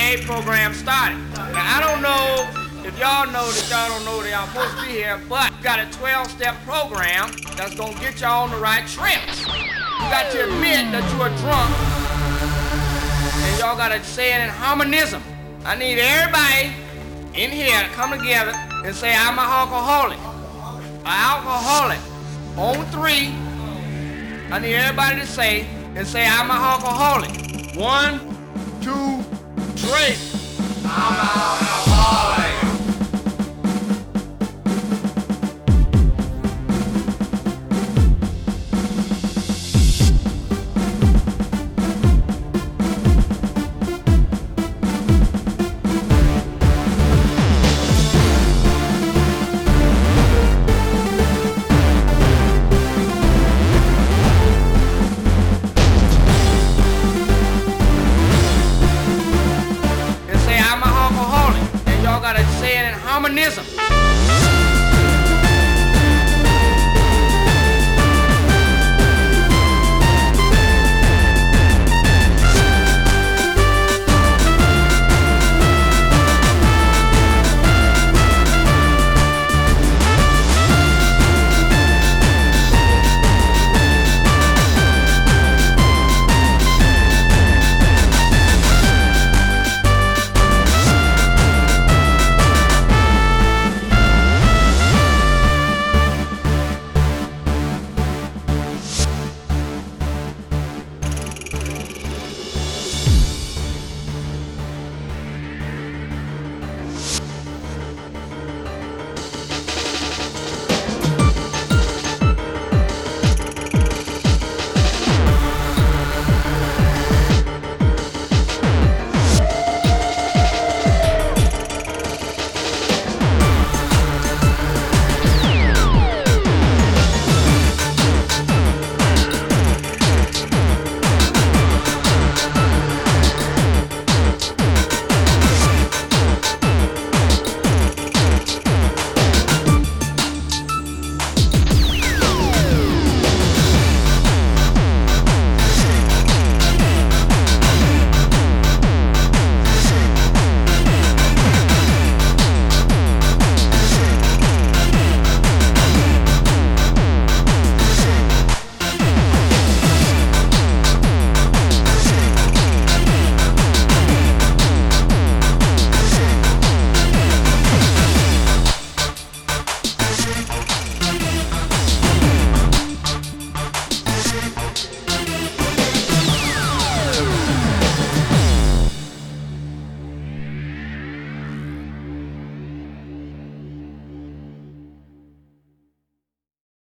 AA program started. Now, I don't know if y'all know that y'all don't know that y'all supposed to be here, but we got a 12-step program that's going to get y'all on the right trips. You got to admit that you are drunk, and y'all got to say it in harmonism. I need everybody in here to come together and say, I'm an alcoholic. An alcoholic. On 3, I need everybody to say, I'm an alcoholic. 1, 2, 3. I'm an alcoholic.